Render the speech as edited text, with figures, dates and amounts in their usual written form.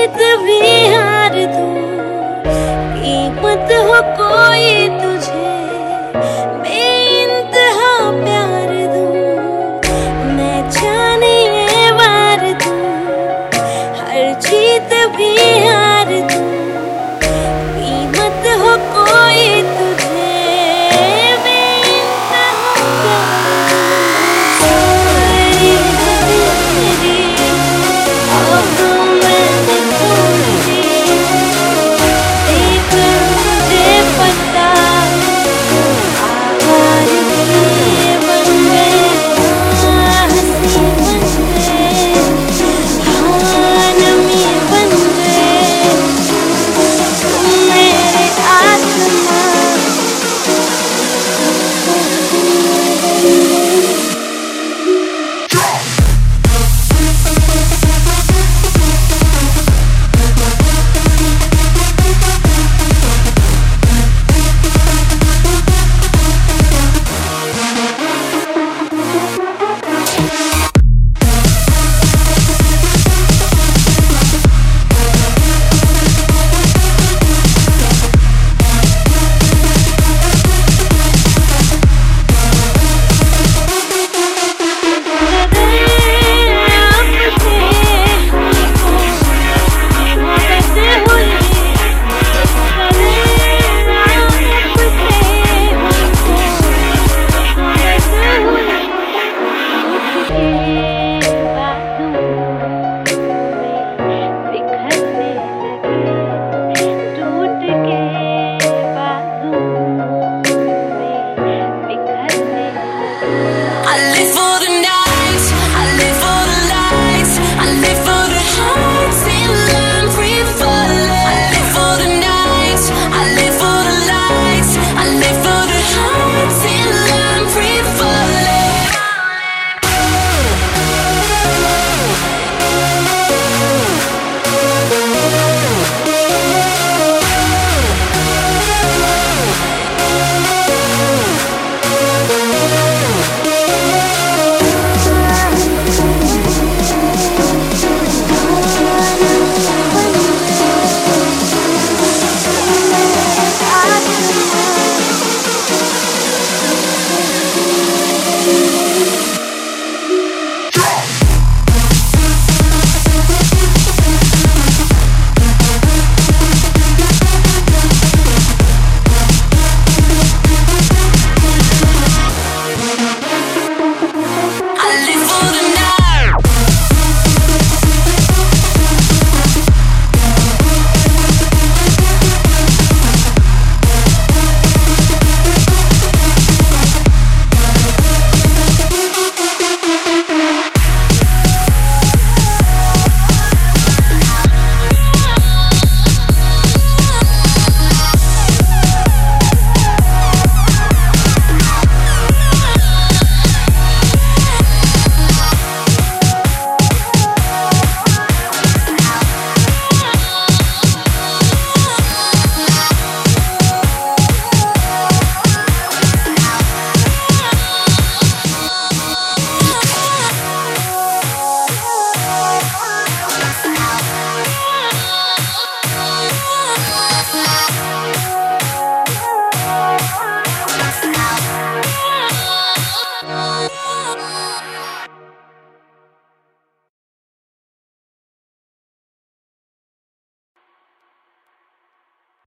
जीत भी हार दूं, कीमत हो कोई तुझे बेइंतहा प्यार दूं, मैं जाने ये वार दूं, हर जीत भी हार दूं, कीमत हो कोई तुझे बेइंतहा प्यार दूं। तेरी अब मैंने छोड़ दी, देकर मुझे पता आवाज़ें बन गए, हंसी बन गए, हाँ नमी बन गए, तुम मेरे आसमां। I live for